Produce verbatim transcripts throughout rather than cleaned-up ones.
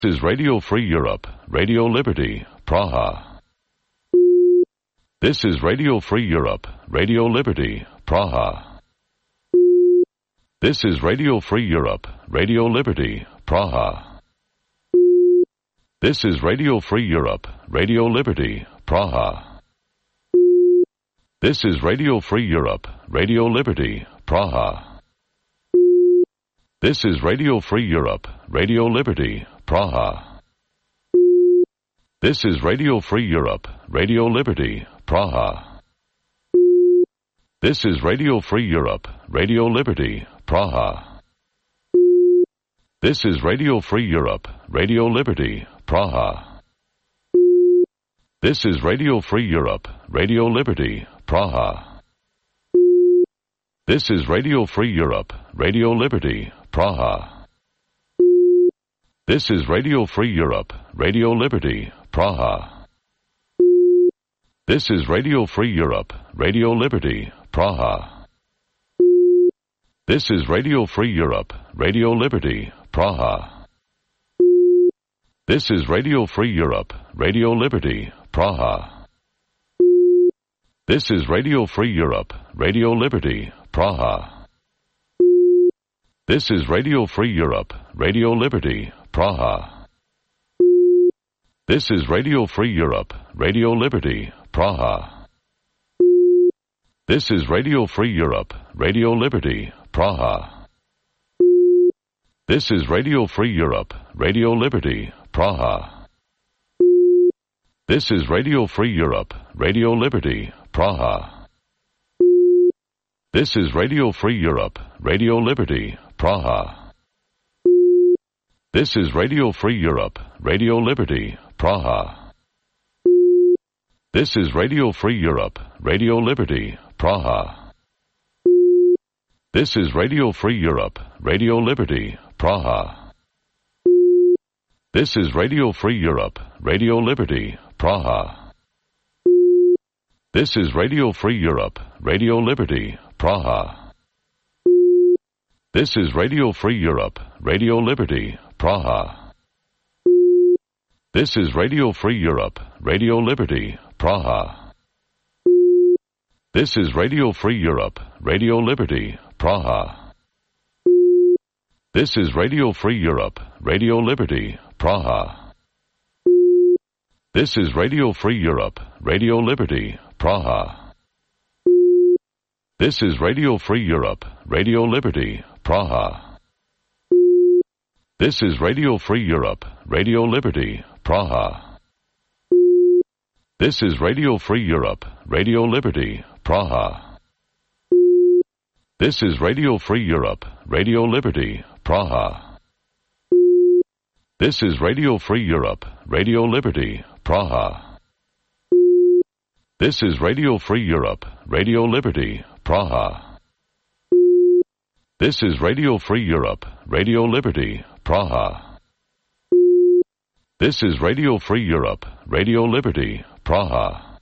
This is Radio Free Europe, Radio Liberty, Praha. This is Radio Free Europe, Radio Liberty, Praha. This is Radio Free Europe, Radio Liberty, Praha. This is Radio Free Europe, Radio Liberty, Praha. This is Radio Free Europe, Radio Liberty, Praha. This is Radio Free Europe, Radio Liberty, Praha. This is Radio Free Europe, Radio Liberty, Praha. This is Radio Free Europe, Radio Liberty, Praha. This is Radio Free Europe, Radio Liberty, Praha. This is Radio Free Europe, Radio Liberty, Praha. This is Radio Free Europe, Radio Liberty, Praha. This is Radio Free Europe, Radio Liberty, Praha. This is Radio Free Europe, Radio Liberty, Praha. This is Radio Free Europe, Radio Liberty, Praha. This is Radio Free Europe, Radio Liberty, Praha. This is Radio Free Europe, Radio Liberty, Praha. This is Radio Free Europe, Radio Liberty, Praha. This is Radio Free Europe, Radio Liberty, Praha. This is Radio Free Europe, Radio Liberty, Praha. This is Radio Free Europe, Radio Liberty, Praha. This is Radio Free Europe, Radio Liberty, Praha. This is Radio Free Europe, Radio Liberty, Praha. This is Radio Free Europe, Radio Liberty, Praha. This is Radio Free Europe, Radio Liberty, Praha. This is Radio Free Europe, Radio Liberty, Praha. This is Radio Free Europe, Radio Liberty, Praha. This is Radio Free Europe, Radio Liberty, Praha. This is Radio Free Europe, Radio Liberty, Praha. This is Radio Free Europe, Radio Liberty, Praha. This is Radio Free Europe, Radio Liberty, Praha. This is Radio Free Europe, Radio Liberty, Praha. This is Radio Free Europe, Radio Liberty, Praha. This is Radio Free Europe, Radio Liberty, Praha. This is Radio Free Europe, Radio Liberty, Praha. This is Radio Free Europe, Radio Liberty, Praha. This is Radio Free Europe, Radio Liberty, Praha. This is Radio Free Europe, Radio Liberty, Praha. This is Radio Free Europe, Radio Liberty, Praha. This is Radio Free Europe, Radio Liberty, Praha. This is Radio Free Europe, Radio Liberty, Praha.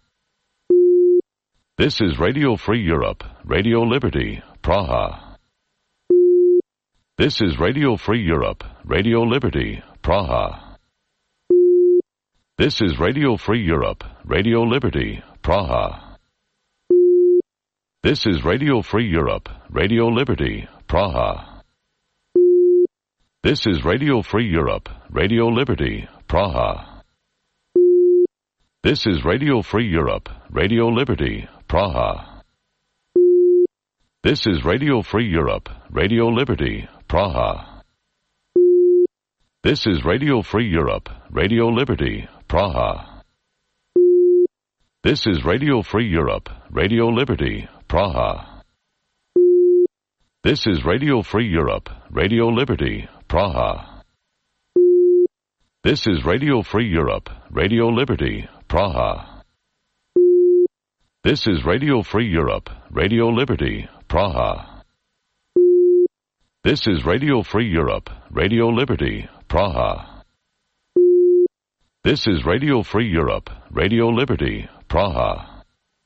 This is Radio Free Europe, Radio Liberty, Praha. This is Radio Free Europe, Radio Liberty, Praha. This is Radio Free Europe, Radio Liberty, Praha. This is Radio Free Europe, Radio Liberty, Praha. This is Radio Free Europe, Radio Liberty, Praha. This is Radio Free Europe, Radio Liberty, Praha. This is Radio Free Europe, Radio Liberty, Praha. This is Radio Free Europe, Radio Liberty, Praha. This is Radio Free Europe, Radio Liberty, Praha. This is Radio Free Europe, Radio Liberty, Praha. This is Radio Free Europe, Radio Liberty, Praha. This is Radio Free Europe, Radio Liberty, Praha. This is Radio Free Europe, Radio Liberty, Praha. This is Radio Free Europe, Radio Liberty, Praha.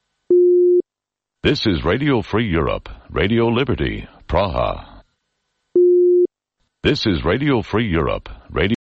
This is Radio Free Europe, Radio Liberty, Praha. This is Radio Free Europe, Radio